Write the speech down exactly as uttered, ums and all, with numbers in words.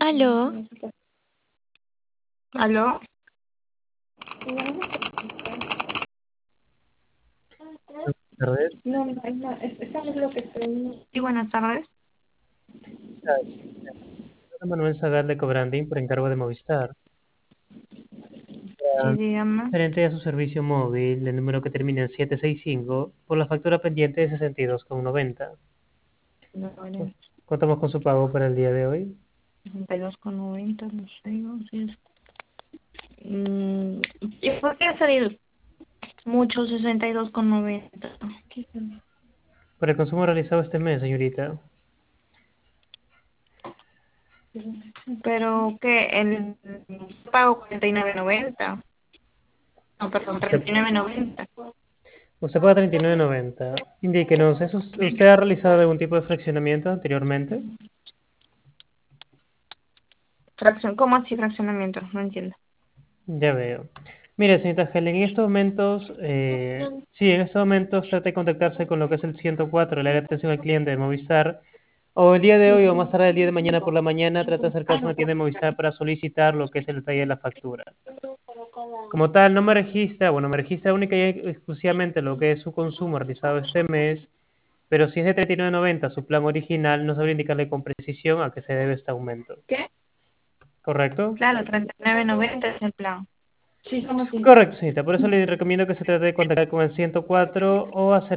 Aló, ¿Aló? Tardes. No, no, no, es- eso es lo que estoy... Sí, buenas tardes. Manuel Zagal de Cobrandín por encargo de Movistar. Sí, dígame. Referente a su servicio móvil, el número que termina en siete seis cinco, por la factura pendiente de sesenta y dos con noventa. No, vale, Contamos con su pago para el día de hoy. sesenta y dos con noventa, no sé, no sé. Mm, ¿Y por qué ha salido mucho sesenta y dos con noventa? ¿Qué es eso? Por el consumo realizado este mes, señorita. Pero que el pago cuarenta y nueve noventa. No, perdón, Usted, treinta y nueve noventa. usted paga treinta y nueve noventa. Indíquenos, ¿eso, ¿usted ha realizado algún tipo de fraccionamiento anteriormente? Fracción, ¿cómo así fraccionamiento? No entiendo. Ya veo. Mire, señorita Helen, en estos momentos, eh, sí, en estos momentos trate de contactarse con lo que es el ciento cuatro, el área de atención al cliente de Movistar, o el día de hoy o más tarde el día de mañana por la mañana, trate de acercarse a una tienda de Movistar para solicitar lo que es el detalle de la factura. Como tal, no me registra, bueno, me registra única y exclusivamente lo que es su consumo realizado este mes, pero si es de treinta y nueve noventa su plan original, no sabría indicarle con precisión a qué se debe este aumento. ¿Qué? ¿Correcto? Claro, treinta y nueve noventa es el plan. Sí, somos cinco. Correcto, señorita. Por eso le recomiendo que se trate de contactar con el ciento cuatro o hacer